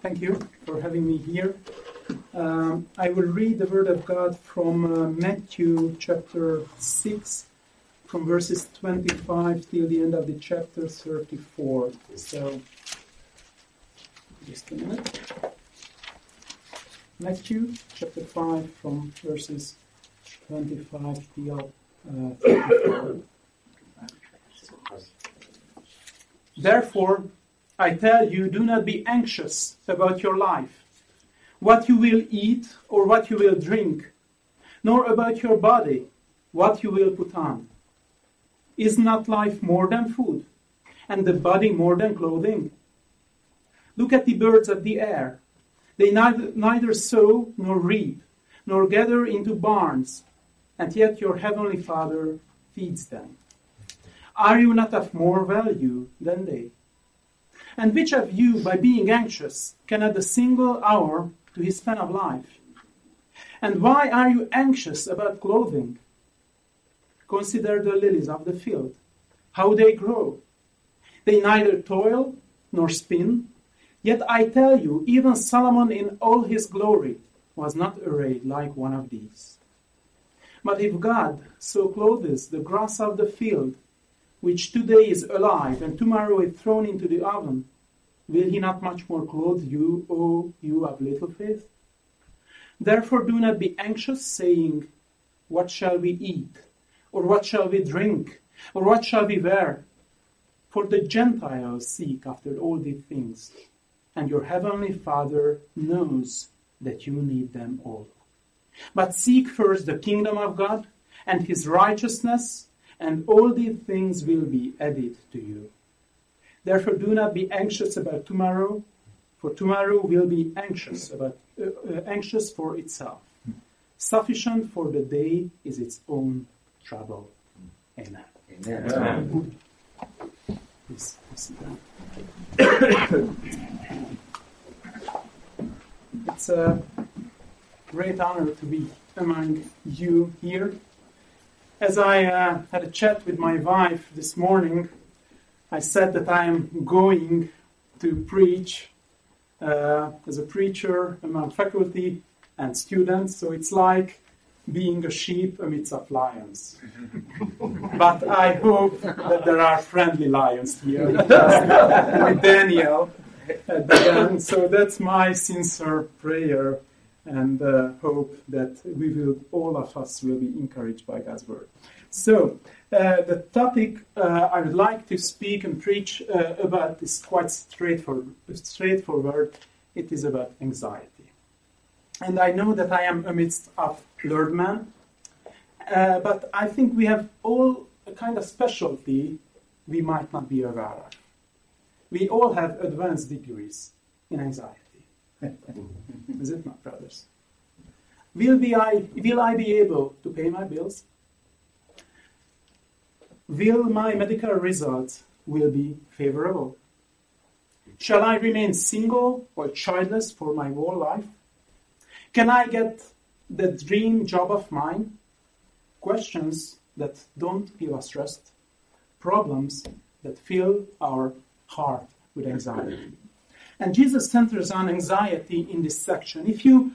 Thank you for having me here. I will read the Word of God from Matthew chapter 6, from verses 25 till the end of the chapter 34. So, just a minute. Matthew chapter 5, from verses 25 till 34. Therefore, I tell you, do not be anxious about your life, what you will eat or what you will drink, nor about your body, what you will put on. Is not life more than food, and the body more than clothing? Look at the birds of the air. They neither sow nor reap, nor gather into barns, and yet your heavenly Father feeds them. Are you not of more value than they? And which of you, by being anxious, can add a single hour to his span of life? And why are you anxious about clothing? Consider the lilies of the field, how they grow. They neither toil nor spin. Yet I tell you, even Solomon in all his glory was not arrayed like one of these. But if God so clothes the grass of the field, which today is alive and tomorrow is thrown into the oven, will he not much more clothe you, O you of little faith? Therefore do not be anxious, saying, what shall we eat? Or what shall we drink? Or what shall we wear? For the Gentiles seek after all these things, and your heavenly Father knows that you need them all. But seek first the kingdom of God and his righteousness, and all these things will be added to you. Therefore do not be anxious about tomorrow, for tomorrow will be anxious for itself. Sufficient for the day is its own trouble. Amen. Amen. Please sit down. It's a great honor to be among you here. As I had a chat with my wife this morning, I said that I am going to preach as a preacher among faculty and students, so it's like being a sheep amidst of lions. But I hope that there are friendly lions here with Daniel at the end. So that's my sincere prayer and hope that all of us will be encouraged by God's word. So the topic I would like to speak and preach about is quite straightforward. It is about anxiety. And I know that I am amidst of learned men, but I think we have all a kind of specialty we might not be aware of. We all have advanced degrees in anxiety. Is it not, brothers? Will I be able to pay my bills? Will my medical results be favorable? Shall I remain single or childless for my whole life? Can I get the dream job of mine? Questions that don't give us rest. Problems that fill our heart with anxiety. And Jesus centers on anxiety in this section. If you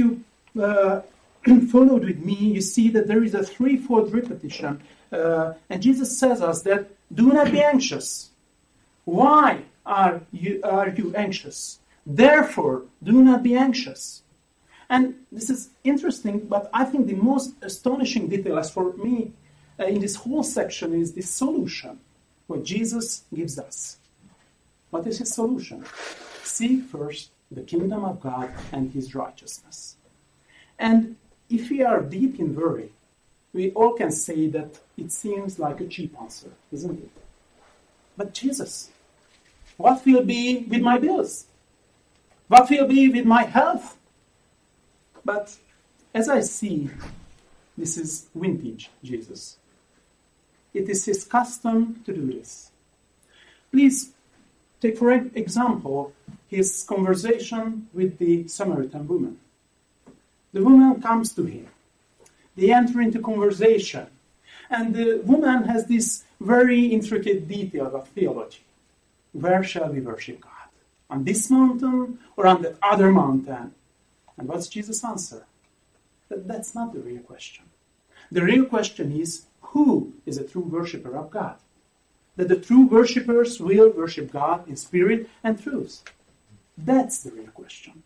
followed with me, you see that there is a threefold repetition. And Jesus says us that do not be anxious. Why are you anxious? Therefore, do not be anxious. And this is interesting, but I think the most astonishing detail, as for me, in this whole section is the solution, what Jesus gives us. What is his solution? Seek first the kingdom of God and his righteousness. And if we are deep in worry, we all can say that it seems like a cheap answer, isn't it? But Jesus, what will be with my bills? What will be with my health? But as I see, this is vintage Jesus. It is his custom to do this. Please take for example his conversation with the Samaritan woman. The woman comes to him. They enter into conversation. And the woman has this very intricate detail of theology. Where shall we worship God? On this mountain or on the other mountain? And what's Jesus' answer? That's not the real question. The real question is, who is a true worshipper of God? That the true worshippers will worship God in spirit and truth. That's the real question.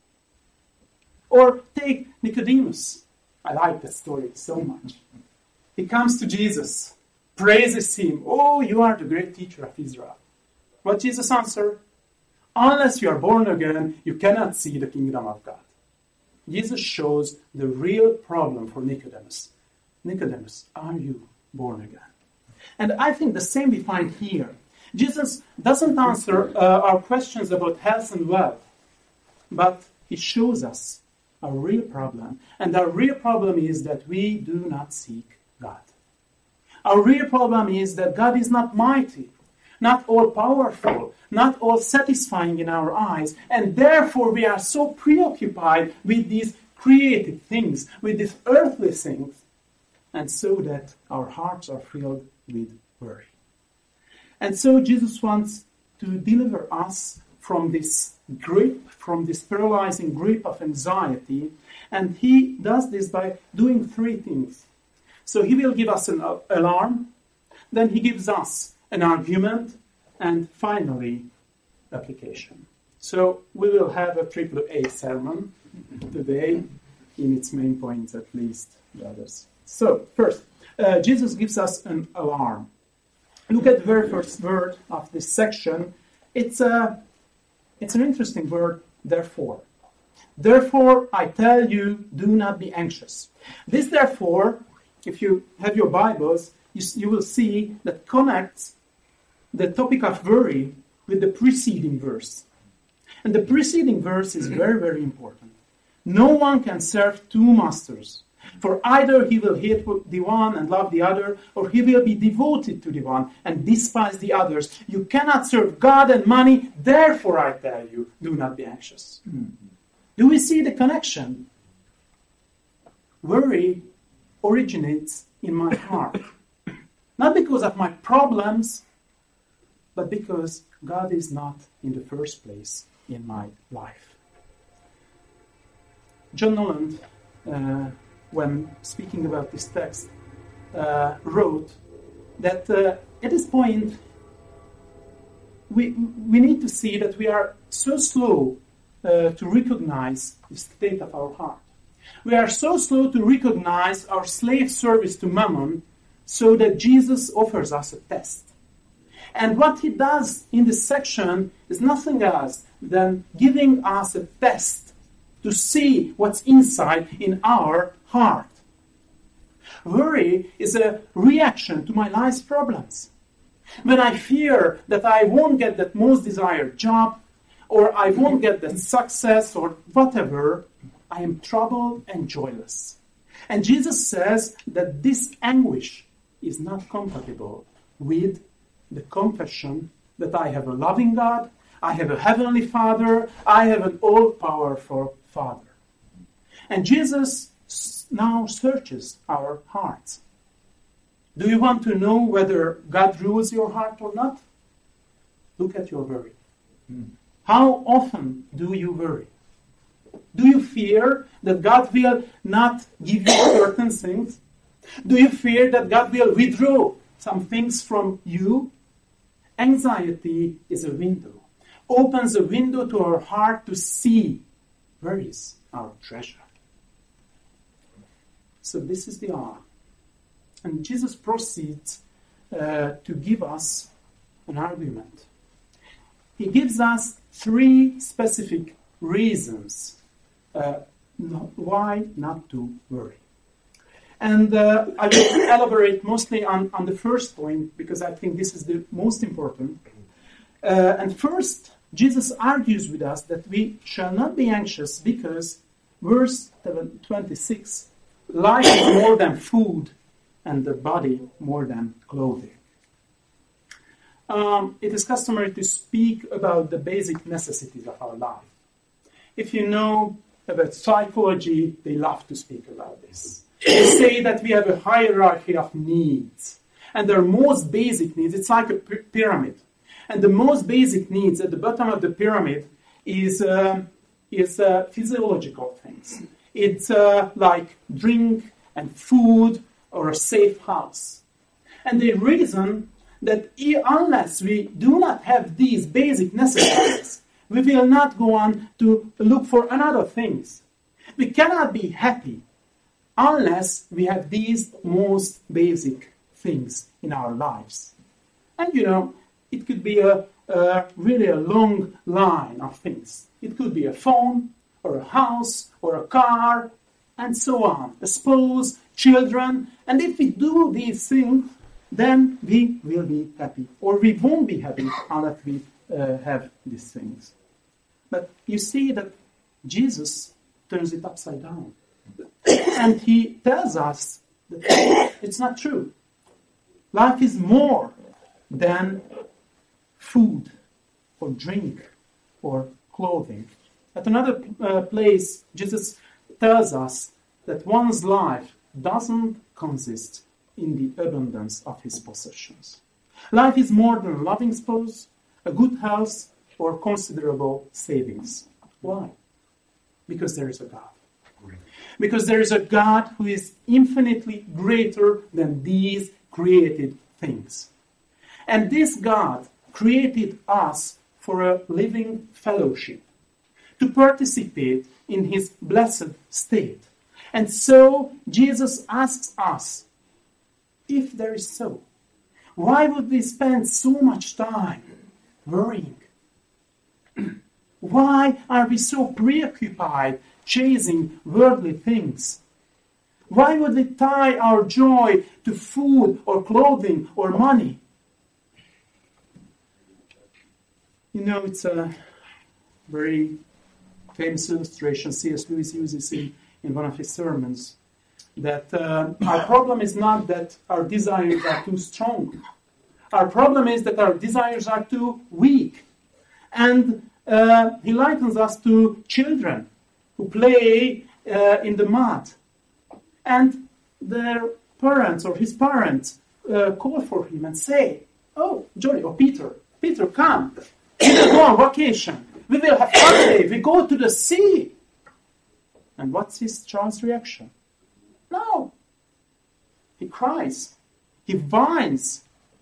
Or take Nicodemus. I like that story so much. He comes to Jesus, praises him. Oh, you are the great teacher of Israel. What Jesus answered? Unless you are born again, you cannot see the kingdom of God. Jesus shows the real problem for Nicodemus. Nicodemus, are you born again? And I think the same we find here. Jesus doesn't answer our questions about health and wealth, but he shows us a real problem. And our real problem is that we do not seek God. Our real problem is that God is not mighty, not all-powerful, not all-satisfying in our eyes, and therefore we are so preoccupied with these creative things, with these earthly things, and so that our hearts are filled with worry. And so Jesus wants to deliver us from this grip, from this paralyzing grip of anxiety, and he does this by doing three things. So he will give us an alarm, then he gives us an argument, and finally, application. So we will have a triple A sermon today, in its main points at least, the others. So, first, Jesus gives us an alarm. Look at the very first word of this section. It's an interesting word, therefore. Therefore, I tell you, do not be anxious. This therefore, if you have your Bibles, you will see that connects the topic of worry with the preceding verse. And the preceding verse is very, very important. No one can serve two masters. For either he will hate the one and love the other, or he will be devoted to the one and despise the others. You cannot serve God and money, therefore I tell you, do not be anxious. Do we see the connection? Worry originates in my heart. Not because of my problems, but because God is not in the first place in my life. John Noland, when speaking about this text, wrote that at this point, we need to see that we are so slow to recognize the state of our heart. We are so slow to recognize our slave service to Mammon, so that Jesus offers us a test. And what he does in this section is nothing else than giving us a test to see what's inside in our heart. Worry is a reaction to my life's problems. When I fear that I won't get that most desired job, or I won't get that success, or whatever, I am troubled and joyless. And Jesus says that this anguish is not compatible with the confession that I have a loving God, I have a heavenly Father, I have an all-powerful Father. And Jesus now searches our hearts. Do you want to know whether God rules your heart or not? Look at your worry. How often do you worry? Do you fear that God will not give you certain things? Do you fear that God will withdraw some things from you? Anxiety is a window, opens a window to our heart to see where is our treasure. So this is the alarm. And Jesus proceeds to give us an argument. He gives us three specific reasons why not to worry. And I will elaborate mostly on the first point, because I think this is the most important. And first, Jesus argues with us that we shall not be anxious because, verse 26, life is more than food and the body more than clothing. It is customary to speak about the basic necessities of our life. If you know about psychology, they love to speak about this. They say that we have a hierarchy of needs. And their most basic needs, it's like a pyramid. And the most basic needs at the bottom of the pyramid is physiological things. It's like drink and food or a safe house. And the reason that unless we do not have these basic necessities, we will not go on to look for another things. We cannot be happy unless we have these most basic things in our lives. And it could be really a long line of things. It could be a phone, or a house, or a car, and so on. A spouse, children. And if we do these things, then we will be happy. Or we won't be happy unless we have these things. But you see that Jesus turns it upside down. And he tells us that it's not true. Life is more than food or drink or clothing. At another place, Jesus tells us that one's life doesn't consist in the abundance of his possessions. Life is more than a loving spouse, a good health, or considerable savings. Why? Because there is a God. Because there is a God who is infinitely greater than these created things. And this God created us for a living fellowship, to participate in his blessed state. And so Jesus asks us, if there is so, why would we spend so much time worrying? Why are we so preoccupied chasing worldly things? Why would we tie our joy to food or clothing or money? It's a very famous illustration C.S. Lewis uses in one of his sermons, that our problem is not that our desires are too strong. Our problem is that our desires are too weak. And he likens us to children who play in the mud. And their parents or his parents call for him and say, "Oh, Johnny, or Peter, come. We will go on vacation. We will have holiday. We go to the sea." And what's his child's reaction? No. He cries. He whines.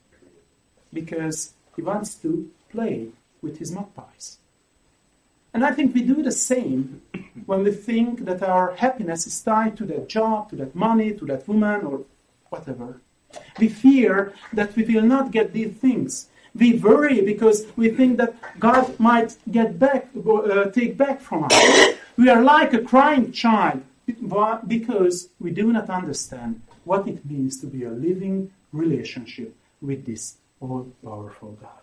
Because he wants to play with his mud pies. And I think we do the same when we think that our happiness is tied to that job, to that money, to that woman, or whatever. We fear that we will not get these things. We worry because we think that God might take back from us. We are like a crying child because we do not understand what it means to be a living relationship with this all-powerful God.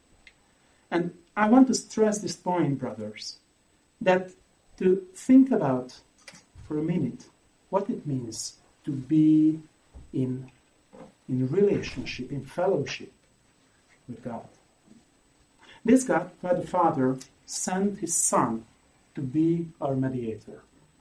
And I want to stress this point, brothers, that to think about for a minute what it means to be in relationship, in fellowship with God. This God, God the Father, sent his Son to be our mediator.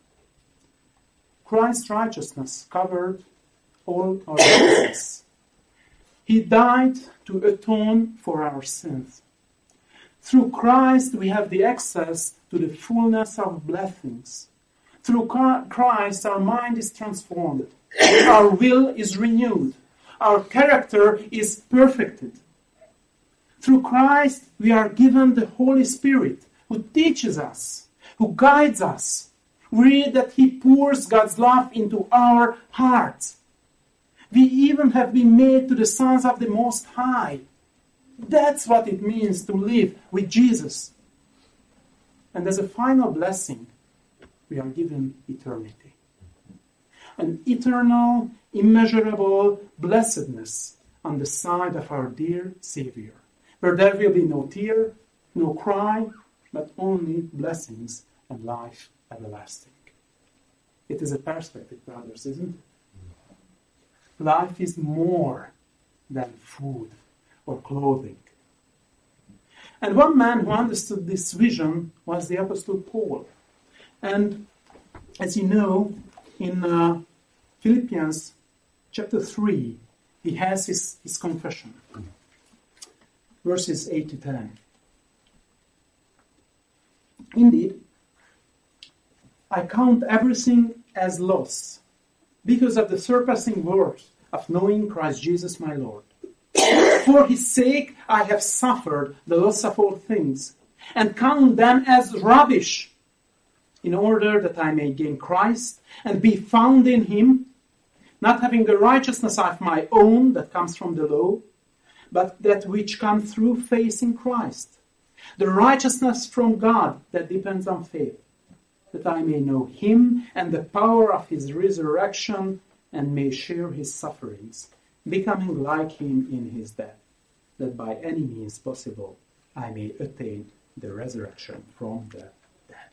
Christ's righteousness covered all our sins. He died to atone for our sins. Through Christ we have the access to the fullness of blessings. Through Christ our mind is transformed. Our will is renewed. Our character is perfected. Through Christ we are given the Holy Spirit who teaches us, who guides us. We read that he pours God's love into our hearts. We even have been made to the sons of the Most High. That's what it means to live with Jesus. And as a final blessing, we are given eternity. An eternal, immeasurable blessedness on the side of our dear Savior, where there will be no tear, no cry, but only blessings and life everlasting. It is a perspective, brothers, isn't it? Life is more than food or clothing. And one man who understood this vision was the Apostle Paul. And as you know, in Philippians chapter 3, he has his confession. Verses 8 to 10. Indeed, I count everything as loss because of the surpassing worth of knowing Christ Jesus my Lord. For his sake I have suffered the loss of all things, and count them as rubbish, in order that I may gain Christ and be found in him, not having the righteousness of my own that comes from the law, but that which comes through faith in Christ, the righteousness from God that depends on faith, that I may know him and the power of his resurrection and may share his sufferings, becoming like him in his death, that by any means possible I may attain the resurrection from the dead.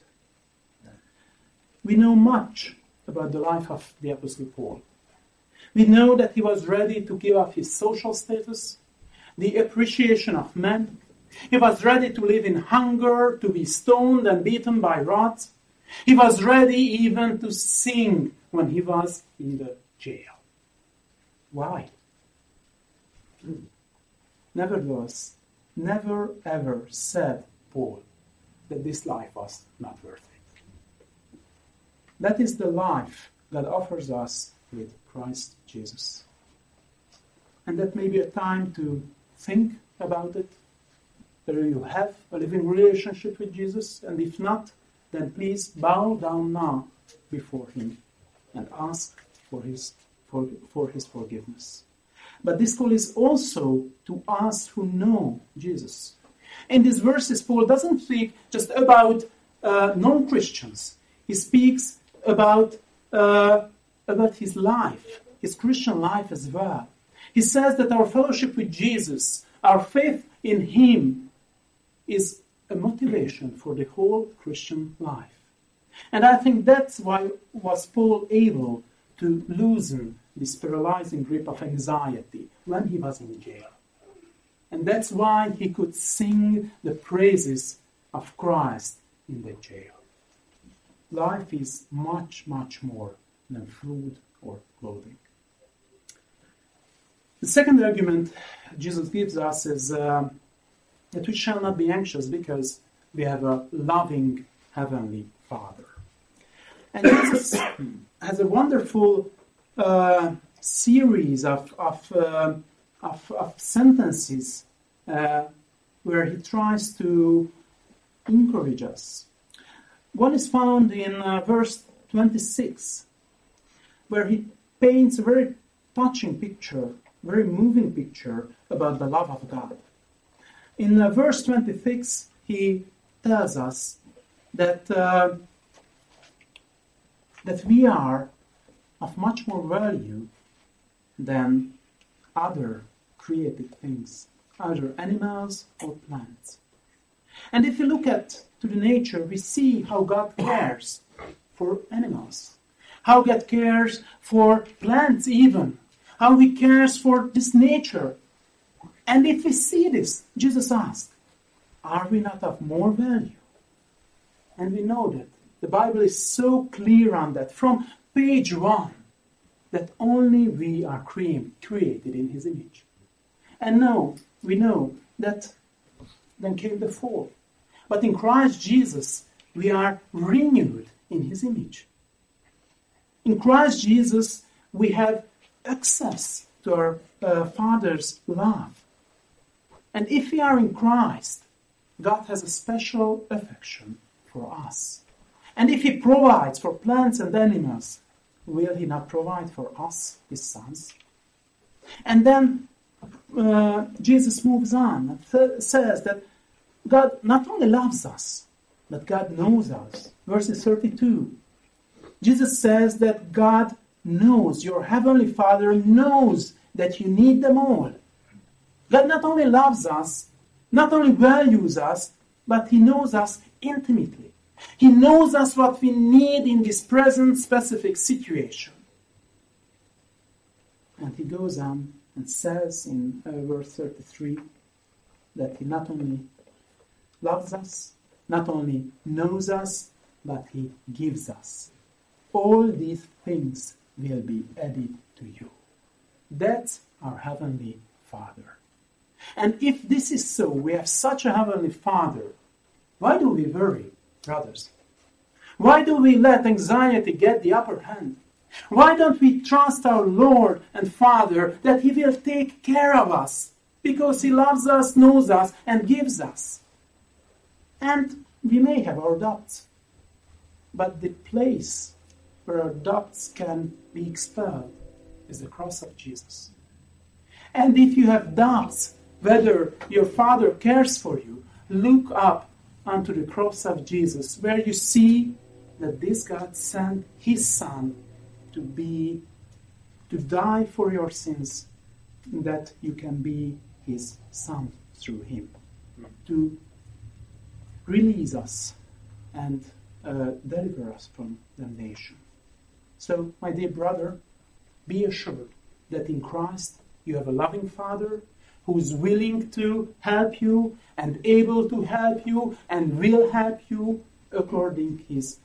We know much about the life of the Apostle Paul. We know that he was ready to give up his social status, the appreciation of men. He was ready to live in hunger, to be stoned and beaten by rods. He was ready even to sing when he was in the jail. Why? Nevertheless, never ever said Paul that this life was not worth it. That is the life God offers us with Christ Jesus. And that may be a time to think about it, whether you have a living relationship with Jesus, and if not, then please bow down now before him and ask for his forgiveness. But this call is also to us who know Jesus. In these verses, Paul doesn't speak just about non-Christians. He speaks about his life, his Christian life as well. He says that our fellowship with Jesus, our faith in him, is a motivation for the whole Christian life. And I think that's why was Paul able to loosen this paralyzing grip of anxiety when he was in jail. And that's why he could sing the praises of Christ in the jail. Life is much, much more than food or clothing. The second argument Jesus gives us is that we shall not be anxious because we have a loving Heavenly Father. And Jesus has a wonderful series of sentences where he tries to encourage us. One is found in verse 26, where he paints a very touching picture, very moving picture about the love of God. In verse 26, he tells us that we are of much more value than other created things, either animals or plants. And if you look to the nature, we see how God cares for animals, how God cares for plants even, how he cares for this nature. And if we see this, Jesus asked, are we not of more value? And we know that the Bible is so clear on that from page 1, that only we are created in his image. And now we know that then came the fall. But in Christ Jesus, we are renewed in his image. In Christ Jesus, we have access to our Father's love. And if we are in Christ, God has a special affection for us. And if he provides for plants and animals, will he not provide for us, his sons? And then Jesus moves on and says that God not only loves us, but God knows us. Verse 32. Jesus says that God knows, your heavenly Father knows that you need them all. God not only loves us, not only values us, but he knows us intimately. He knows us what we need in this present specific situation. And he goes on and says in verse 33 that he not only loves us, not only knows us, but he gives us. All these things will be added to you. That's our Heavenly Father. And if this is so, we have such a Heavenly Father, why do we worry? brothers? Why do we let anxiety get the upper hand? Why don't we trust our Lord and Father that He will take care of us because He loves us, knows us, and gives us? And we may have our doubts, but the place where our doubts can be expelled is the cross of Jesus. And if you have doubts whether your Father cares for you, look up onto the cross of Jesus, where you see that this God sent His Son to die for your sins, that you can be His Son through Him, to release us and deliver us from damnation. So, my dear brother, be assured that in Christ you have a loving Father who is willing to help you and able to help you and will help you according to His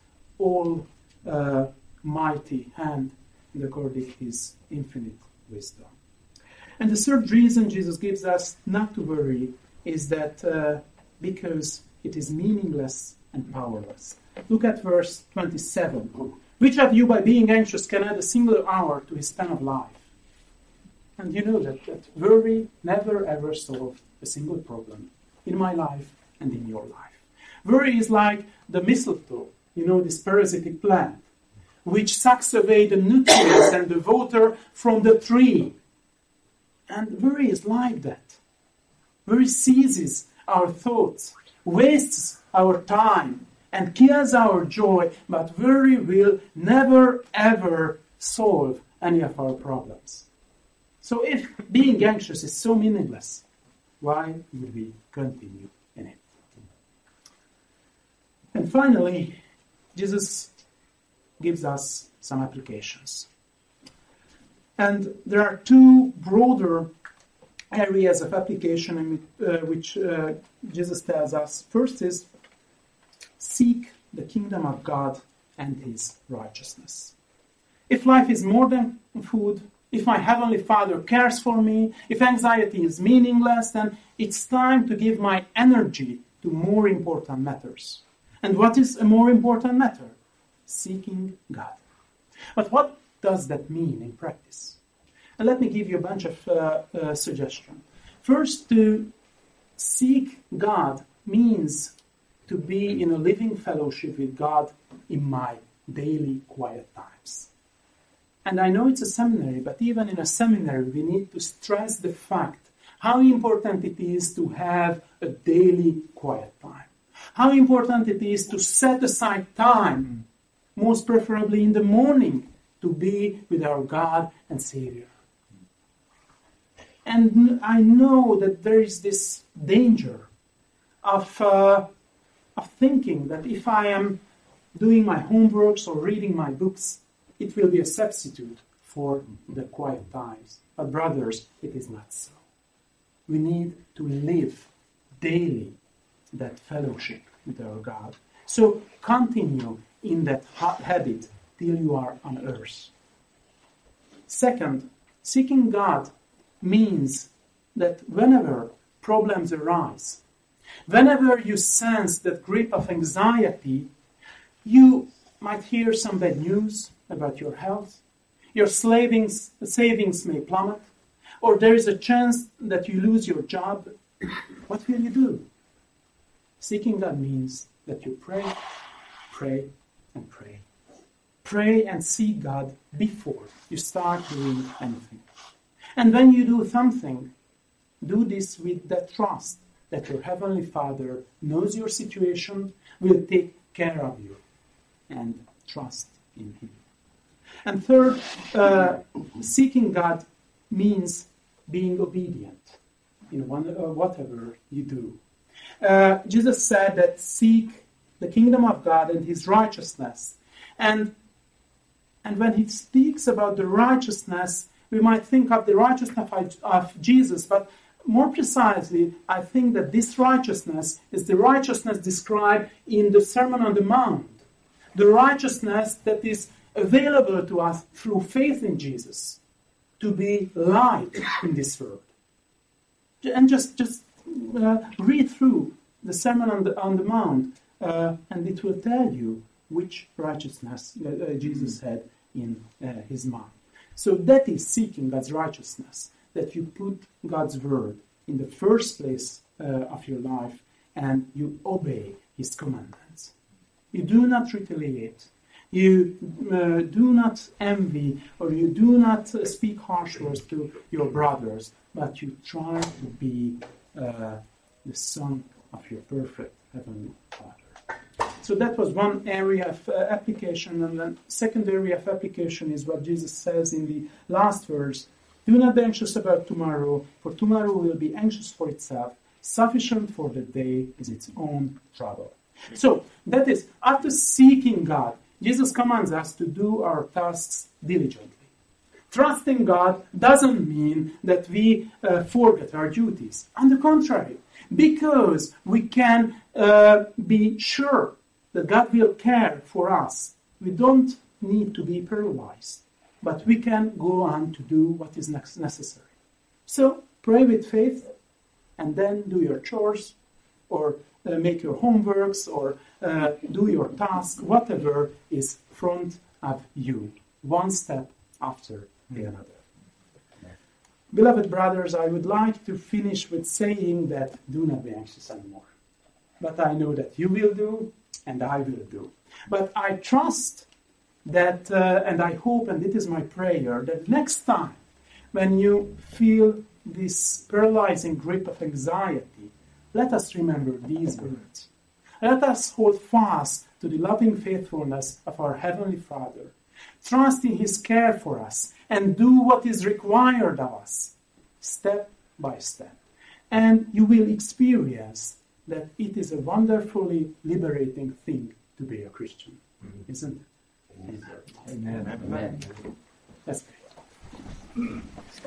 almighty hand and according to His infinite wisdom. And the third reason Jesus gives us not to worry is that because it is meaningless and powerless. Look at verse 27. Which of you, by being anxious, can add a single hour to his span of life? And you know that worry never ever solved a single problem in my life and in your life. Worry is like the mistletoe, this parasitic plant, which sucks away the nutrients and the water from the tree. And worry is like that. Worry seizes our thoughts, wastes our time, and kills our joy, but worry will never ever solve any of our problems. So if being anxious is so meaningless, why would we continue in it? And finally, Jesus gives us some applications. And there are two broader areas of application in which Jesus tells us. First is, seek the kingdom of God and His righteousness. If life is more than food, if my Heavenly Father cares for me, if anxiety is meaningless, then it's time to give my energy to more important matters. And what is a more important matter? Seeking God. But what does that mean in practice? And let me give you a bunch of suggestions. First, to seek God means to be in a living fellowship with God in my daily quiet times. And I know it's a seminary, but even in a seminary, we need to stress the fact how important it is to have a daily quiet time. How important it is to set aside time, most preferably in the morning, to be with our God and Savior. And I know that there is this danger of thinking that if I am doing my homeworks or reading my books, it will be a substitute for the quiet times. But brothers, it is not so. We need to live daily that fellowship with our God. So continue in that habit till you are on earth. Second, seeking God means that whenever problems arise, whenever you sense that grip of anxiety, you might hear some bad news about your health, your savings may plummet, or there is a chance that you lose your job. What will you do? Seeking God means that you pray, and pray. Pray and seek God before you start doing anything. And when you do something, do this with that trust that your Heavenly Father knows your situation, will take care of you, and trust in Him. And third, seeking God means being obedient in whatever you do. Jesus said that seek the kingdom of God and His righteousness. And when He speaks about the righteousness, we might think of the righteousness of Jesus, but more precisely, I think that this righteousness is the righteousness described in the Sermon on the Mount. The righteousness that is available to us through faith in Jesus, to be light in this world. And just read through the Sermon on the Mount and it will tell you which righteousness Jesus had in his mind. So that is seeking God's righteousness, that you put God's word in the first place of your life and you obey his commandments. You do not retaliate. You do not envy or you do not speak harsh words to your brothers, but you try to be the son of your perfect heavenly Father. So that was one area of application, and the second area of application is what Jesus says in the last verse. Do not be anxious about tomorrow, for tomorrow will be anxious for itself. Sufficient for the day is its own trouble. So that is, after seeking God, Jesus commands us to do our tasks diligently. Trusting God doesn't mean that we forget our duties. On the contrary, because we can be sure that God will care for us, we don't need to be paralyzed, but we can go on to do what is necessary. So pray with faith, and then do your chores, or make your homeworks, or do your task, whatever is front of you, one step after the other. Beloved brothers, I would like to finish with saying that do not be anxious anymore. But I know that you will do, and I will do. But I trust that, and I hope, and it is my prayer, that next time when you feel this paralyzing grip of anxiety, let us remember these words. Let us hold fast to the loving faithfulness of our Heavenly Father, trust in His care for us, and do what is required of us, step by step. And you will experience that it is a wonderfully liberating thing to be a Christian, isn't it? Amen. Amen. Let's pray.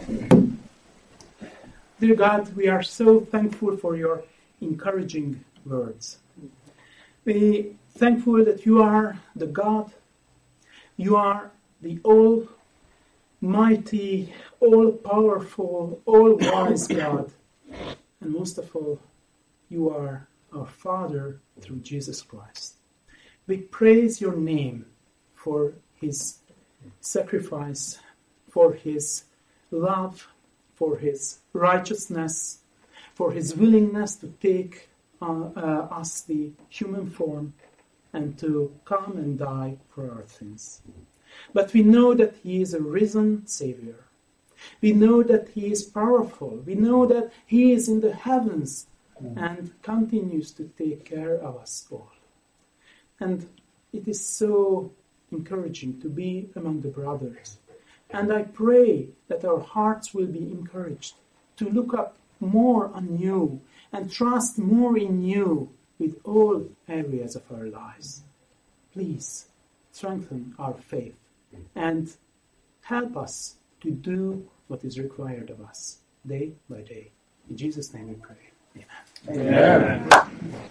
Dear God, we are so thankful for your encouraging words. We are thankful that you are the God, you are the almighty, all-powerful, all-wise God, and most of all, you are our Father through Jesus Christ. We praise your name for his sacrifice, for his love, for his righteousness, for his willingness to take us the human form and to come and die for our sins. But we know that he is a risen Savior. We know that he is powerful. We know that he is in the heavens and continues to take care of us all. And it is so encouraging to be among the brothers. And I pray that our hearts will be encouraged to look up more on you and trust more in you with all areas of our lives. Please strengthen our faith and help us to do what is required of us day by day. In Jesus' name we pray. Amen. Amen.